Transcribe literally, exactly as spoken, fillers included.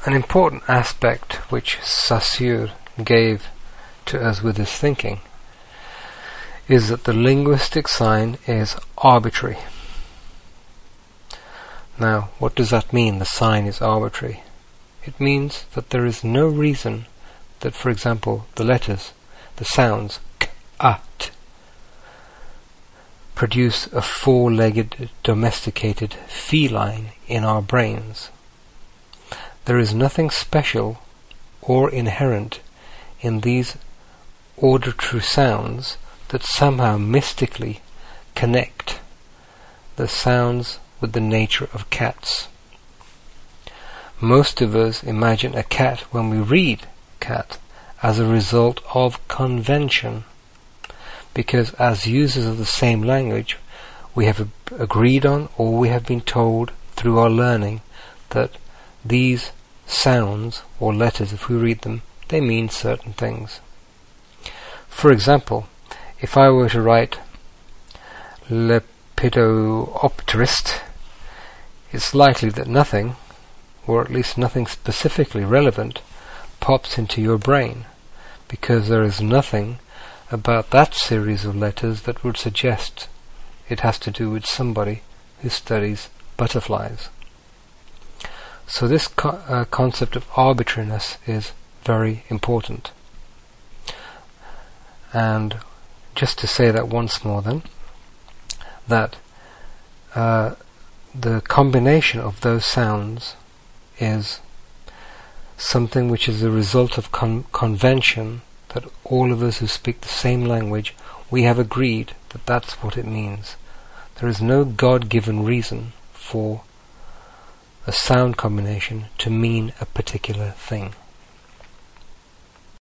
an important aspect which Saussure gave to us with his thinking is that the linguistic sign is arbitrary. Now, what does that mean, the sign is arbitrary? It means that there is no reason that, for example, the letters, the sounds k, a, t, produce a four-legged domesticated feline in our brains. There is nothing special or inherent in these auditory sounds that somehow mystically connect the sounds with the nature of cats. Most of us imagine a cat when we read cat as a result of convention, because as users of the same language we have agreed on, or we have been told through our learning, that these sounds or letters, if we read them, they mean certain things. For example, if I were to write Lepidopterist, it's likely that nothing, or at least nothing specifically relevant, pops into your brain, because there is nothing about that series of letters that would suggest it has to do with somebody who studies butterflies. So this co- uh, concept of arbitrariness is very important. And just to say that once more then, that uh, the combination of those sounds is something which is a result of con- convention, that all of us who speak the same language, we have agreed that that's what it means. There is no God-given reason for a sound combination to mean a particular thing.